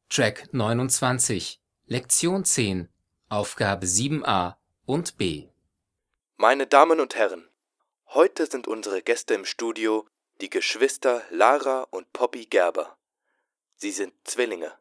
Track 29, Lektion 10, Aufgabe 7a und b. Meine Damen und Herren, heute sind unsere Gäste im Studio die Geschwister Lara und Poppy Gerber. Sie sind Zwillinge.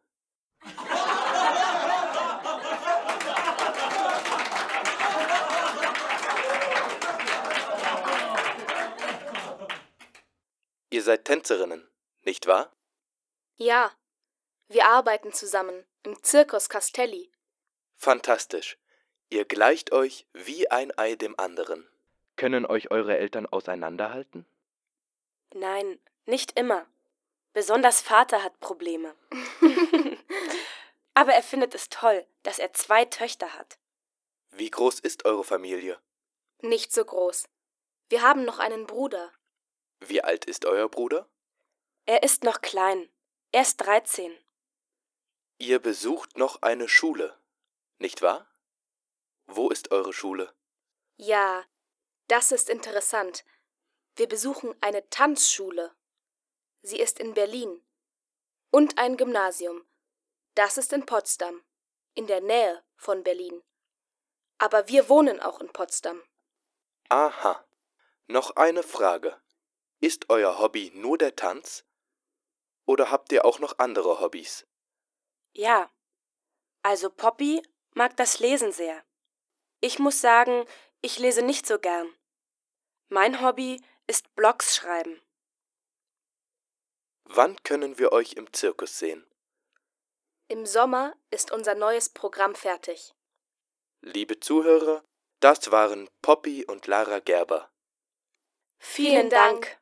Ihr seid Tänzerinnen, nicht wahr? Ja, wir arbeiten zusammen im Circus Castelli. Fantastisch. Ihr gleicht euch wie ein Ei dem anderen. Können euch eure Eltern auseinanderhalten? Nein, nicht immer. Besonders Vater hat Probleme. Aber er findet es toll, dass er 2 Töchter hat. Wie groß ist eure Familie? Nicht so groß. Wir haben noch einen Bruder. Wie alt ist euer Bruder? Er ist noch klein. Er ist 13. Ihr besucht noch eine Schule, nicht wahr? Wo ist eure Schule? Ja, das ist interessant. Wir besuchen eine Tanzschule. Sie ist in Berlin. Und ein Gymnasium. Das ist in Potsdam, in der Nähe von Berlin. Aber wir wohnen auch in Potsdam. Aha. Noch eine Frage. Ist euer Hobby nur der Tanz? Oder habt ihr auch noch andere Hobbys? Ja, also Poppy mag das Lesen sehr. Ich muss sagen, ich lese nicht so gern. Mein Hobby ist Blogs schreiben. Wann können wir euch im Zirkus sehen? Im Sommer ist unser neues Programm fertig. Liebe Zuhörer, das waren Poppy und Lara Gerber. Vielen Dank.